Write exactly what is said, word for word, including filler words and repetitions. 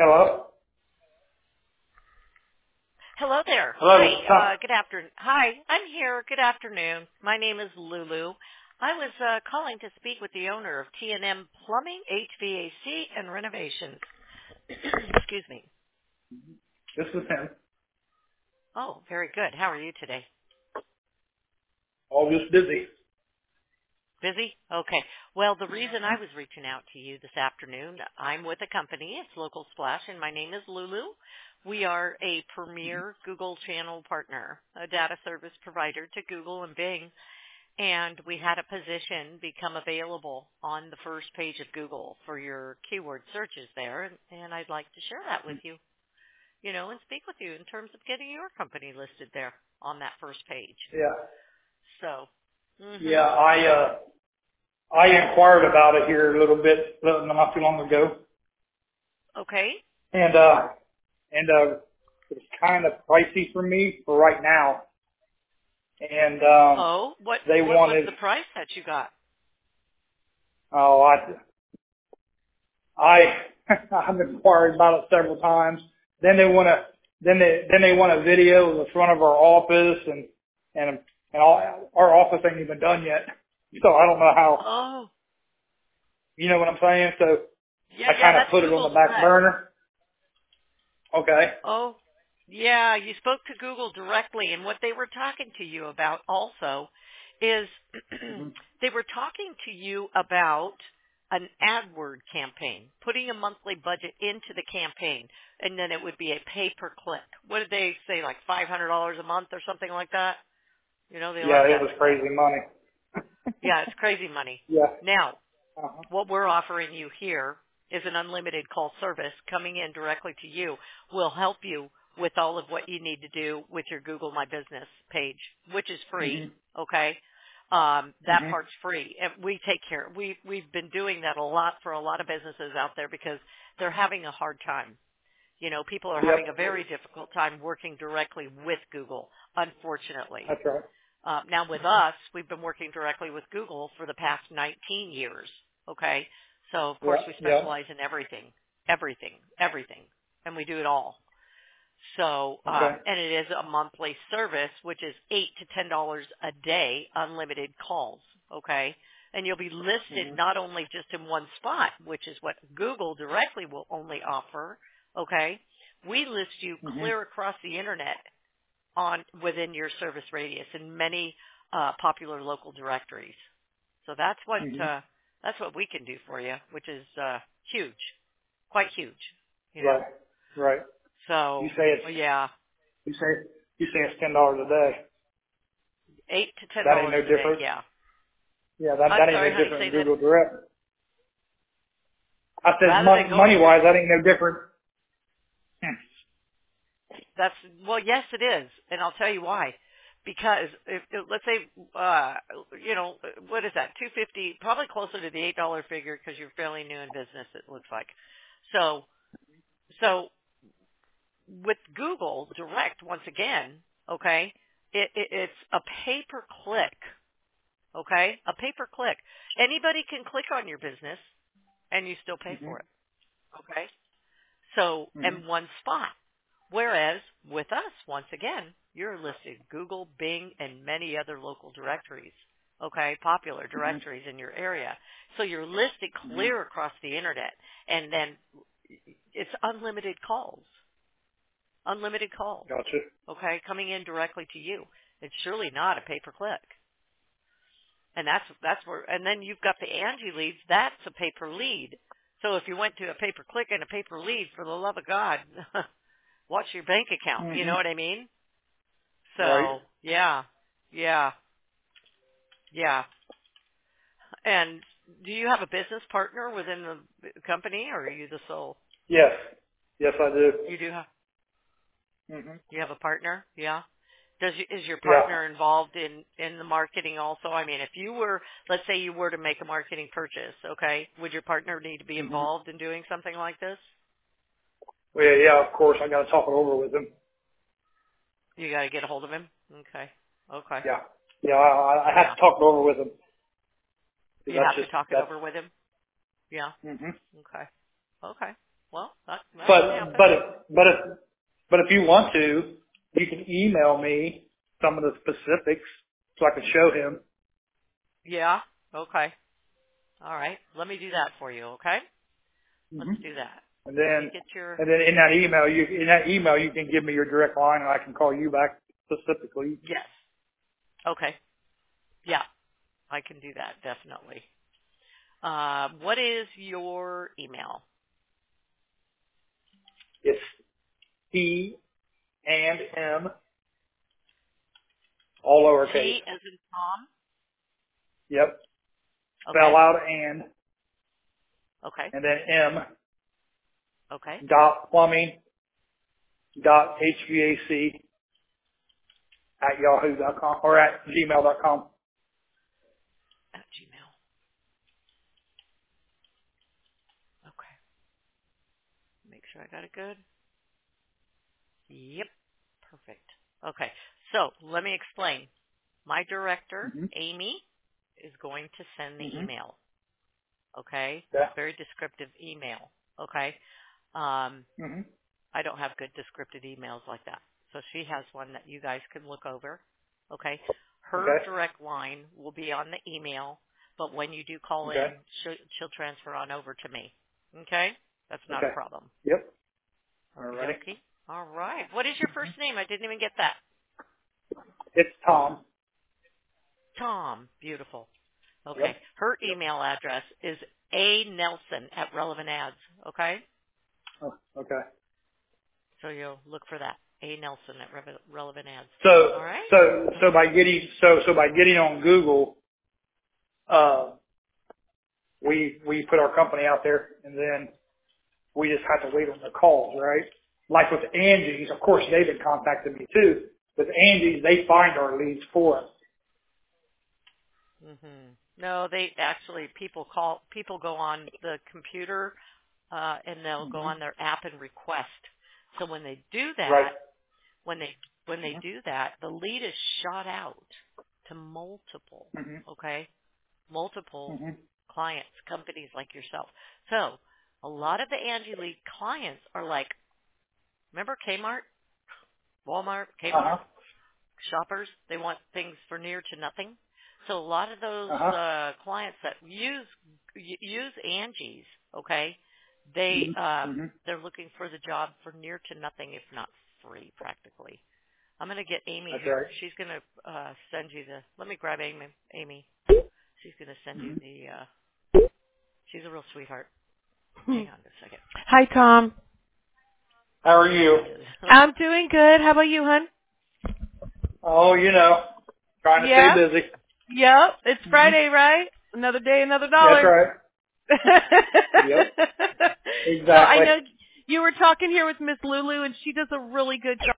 Hello? Hello there. Hello, Hi. this is Tom. Uh, good afternoon. Hi, I'm here. Good afternoon. My name is Lulu. I was uh, calling to speak with the owner of T and M Plumbing, H V A C, and Renovations. Excuse me. This is him. Oh, very good. How are you today? All just busy. Busy? Okay. Well, the reason I was reaching out to you this afternoon, I'm with a company. It's Local Splash, and my name is Lulu. We are a premier Google channel partner, a data service provider to Google and Bing. And we had a position become available on the first page of Google for your keyword searches there, and, and I'd like to share that with you, you know, and speak with you in terms of getting your company listed there on that first page. Yeah. So, mhm, Yeah, I, uh, I inquired about it here a little bit, uh, not too long ago. okay. And, uh, and, uh, it's kind of pricey for me for right now. And, um, Oh, what they what was wanted, the price that you got? oh, I, I, I've inquired about it several times. Then they want to, then they, then they want a video of the front of our office and, and, and all, our office ain't even done yet. So I don't know how, Oh, you know what I'm saying? So yeah, I yeah, kind of that's put it on Google the back Direct. burner. Okay. Oh, yeah, you spoke to Google directly, and what they were talking to you about also is hmm they were talking to you about an AdWord campaign, putting a monthly budget into the campaign, and then it would be a pay-per-click. What did they say, like five hundred dollars a month or something like that? You know, they Yeah, love it that was stuff. crazy money. Yeah, it's crazy money. Yeah. Now, Uh-huh. what we're offering you here is an unlimited call service coming in directly to you. We'll help you with all of what you need to do with your Google My Business page, which is free, hmm okay? Um, that hmm part's free. And we take care. We, we've been doing that a lot for a lot of businesses out there because they're having a hard time. You know, people are having a Yep. very difficult time working directly with Google, unfortunately. That's right. Uh, now with us, we've been working directly with Google for the past nineteen years. Okay, so of course we Yep. Yep. specialize in everything, everything, everything, and we do it all. So, Okay. um, and it is a monthly service, which is eight to ten dollars a day, unlimited calls. Okay, and you'll be listed hmm not only just in one spot, which is what Google directly will only offer. Okay, we list you hmm clear across the internet on within your service radius in many uh, popular local directories. So that's what hmm uh, that's what we can do for you, which is uh, huge, quite huge, you know. Right. Right. You So say it's, well, yeah, you say, you say it's ten dollars a day. eight to ten That ain't dollars no a day. different. Yeah. Yeah, that, I'm that ain't no sorry, honey. different Say than that Google Direct. I said rather than mon- going money through. wise, that ain't no different. Hmm. That's well, yes, it is, and I'll tell you why. Because if, if, let's say, uh, you know, what is that? Two fifty, probably closer to the eight dollar figure because you're fairly new in business. It looks like. So, so with Google Direct, once again, okay, it, it, it's a pay per click. Okay, a pay per click. Anybody can click on your business, and you still pay hmm for it. Okay. So, hmm in one spot. Whereas with us, once again, you're listed Google, Bing, and many other local directories. Okay, popular hmm directories in your area. So you're listed hmm clear across the internet, and then it's unlimited calls. Unlimited calls. Gotcha. Okay, coming in directly to you. It's surely not a pay-per-click. And that's that's where. And then you've got the Angie leads. That's a pay-per-lead. So if you went to a pay-per-click and a pay-per-lead, for the love of God, watch your bank account. You hmm know what I mean? Right. So yeah, yeah, yeah. And do you have a business partner within the company, or are you the sole? Yes. Yes, I do. You do have. hmm You have a partner? Yeah. Does you, is your Yeah. partner involved in in the marketing also? I mean, if you were, let's say you were to make a marketing purchase, okay, would your partner need to be hmm involved in doing something like this? Well, yeah, yeah, of course. I got to talk it over with him. You got to get a hold of him. Okay. Okay. Yeah. Yeah, I, I have Yeah. to talk it over with him. 'Cause You that's have to just, talk it that's, over with him. Yeah. hmm Okay. Okay. well, that, that But can happen. but if, but if but if you want to, you can email me some of the specifics so I can show him. Yeah. Okay. All right. Let me do that for you. Okay. Let's hmm do that. And Let me then get your. and then in that email you in that email you can give me your direct line and I can call you back specifically. Yes. Okay. Yeah, I can do that definitely. Uh, what is your email? It's T and M all lowercase. T as in Tom. Yep. Okay. Spell out and Okay. and then M Okay. dot plumbing dot H V A C at yahoo dot com or at gmail dot com. At Gmail. Okay. Make sure I got it good. Yep. Perfect. Okay. So let me explain. My director, Mhm. Amy, is going to send the Mhm. email. Okay. Yeah. Very descriptive email. Okay. Um, Mhm. I don't have good descriptive emails like that. So she has one that you guys can look over. Okay. Her Okay. direct line will be on the email, but when you do call Okay. in, she'll, she'll transfer on over to me. Okay. That's not a Okay. problem. Yep. Okie Alrighty. dokie. All right. What is your first name? I didn't even get that. It's Tom. Tom. Beautiful. Okay. Yep. Her email address is a nelson at relevant ads. Okay. Oh, okay. So you'll look for that. A Nelson at Re- relevant ads. So All right. so so by getting so so by getting on Google, uh, we we put our company out there, and then we just have to wait on the calls, right? Like with Angie's, of course they've been contacting me too. With Angie's, they find our leads for us. Mhm. No, they actually people call people go on the computer uh and they'll go hmm on their app and request. So when they do Right. that, when they when they do that, the lead is shot out to multiple, hmm okay? Multiple hmm clients, companies like yourself. So, a lot of the Angie Lead clients are like, remember Kmart, Walmart, Uh-huh. Kmart? Shoppers, they want things for near to nothing. So a lot of those Uh-huh. uh, clients that use y- use Angie's, okay, they hmm um, hmm they're looking for the job for near to nothing, if not free, practically. I'm going to get Amy That's here. right. She's going to uh, send you the. Let me grab Amy. Amy. She's going to send you hmm the. Uh, she's a real sweetheart. Hmm. Hang on a second. Hi, Tom. How are There you? it is. I'm doing good. How about you, hon? Oh, you know, trying to stay Yeah? busy. Yep. It's hmm Friday, right? Another day, another That's dollar. right. Yep. So I Exactly. know you were talking here with Miss Lulu, and she does a really good job.